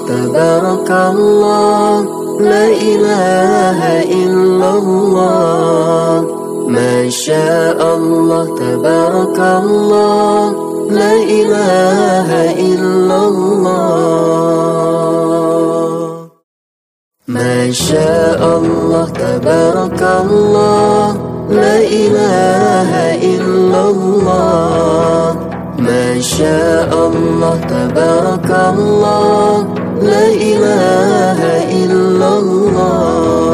tabarakallah, la ilaha illallah. Masya Allah, tabarakallah, la ilaha illallah. Masya Allah, tabarakallah, la ilaha illallah. Masya Allah, tabarakallah, la ilaha illallah.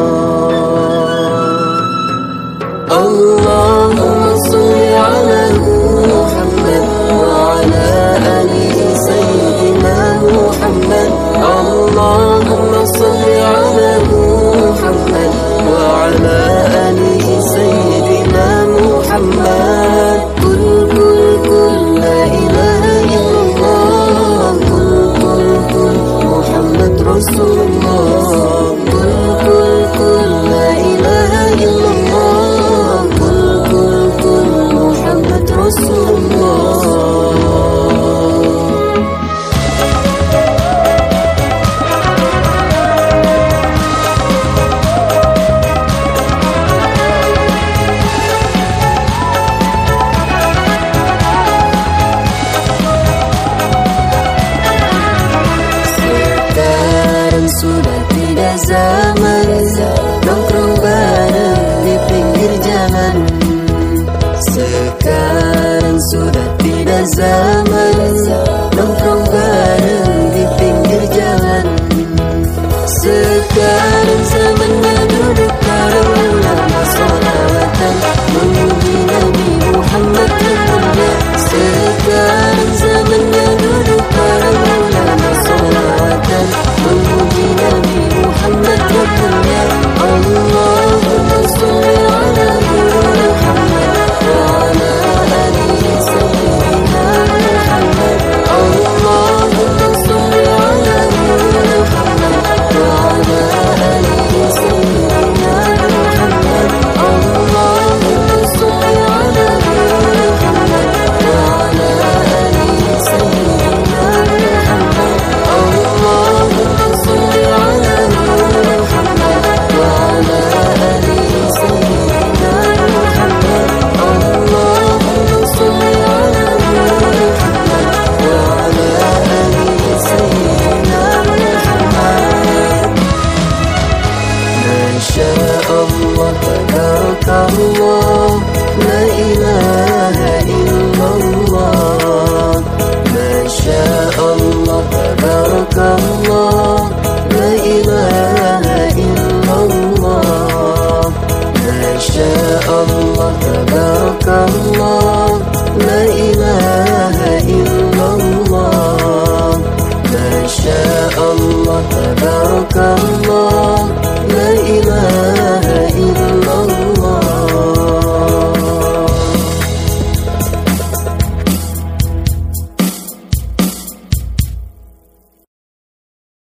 Allahumma salli ala Muhammad wa ala ali Sayyidina Muhammad. Allahumma salli ala Muhammad wa ala ali Sayyidina Muhammad. Kul la ilaha illallah, kul Muhammad Rasulullah. Kul la ilaha illallah, kul Muhammad Rasulullah. Sudah tidak zaman nongkrong bareng di pinggir jalan. Sekarang sudah tidak zaman nongkrong bareng di pinggir jalan. Sekarang zamannya duduk bareng ulama sholawatan memuji Nabi Muhammad tentunya. Sekarang zamannya duduk bareng ulama sholawatan memuji Nabi Muhammad tentunya. Allahumma sholli ala Muhammad wa ala ali Sayyidina Muhammad. Allahumma sholli ala Muhammad wa ala ali Sayyidina Muhammad. Allahumma sholli ala Muhammad wa ala ali Sayyidina Muhammad. Allahumma sholli ala Muhammad wa ala ali Sayyidina Muhammad. Allahumma sholli ala Muhammad wa ala ali Sayyidina Muhammad. Masya Allah, tabarakallah, la ilaha illallah. Masya Allah, tabarakallah, la ilaha illallah. Masya Allah, tabarakallah, la ilaha illallah. Masya Allah, tabarakallah.